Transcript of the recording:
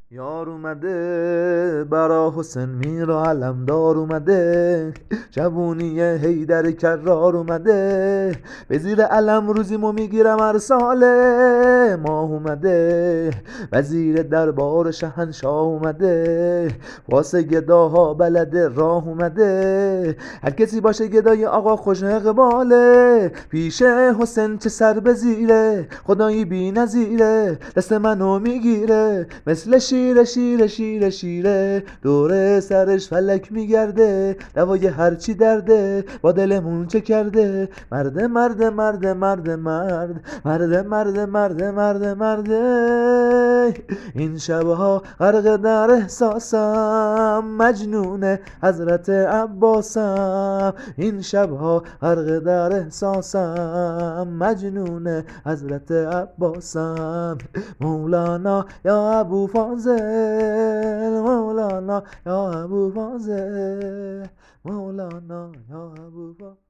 یار اومده برا حسین میر و علمدار اومده، جوونی حیدر کرار اومده، به زیر علم روزیمو میگیرم هر ساله. ماه اومده وزیر دربار شهنشاه اومده، واسه گداها بلد راه اومده. هر کسی باشه گدای آقا خوش اقباله، پیش حسین چه سر به زیره، خدایی بی نظیره، دست منو میگیره مثل شیره شیره شیره شیره. دوره سرش فلک میگرده، دوای هرچی درده با دلمون چه کرده. مرد مرد مرد مرد مرد مرد مرد مرد مرد مرد. این شبها غرق در احساسم، مجنون حضرت عباسم. این شبها غرق در احساسم، مجنون حضرت عباسم. مولانا یا ابو فاضل، مولانا یا ابو فاضل، مولانا یا ابو فاضل.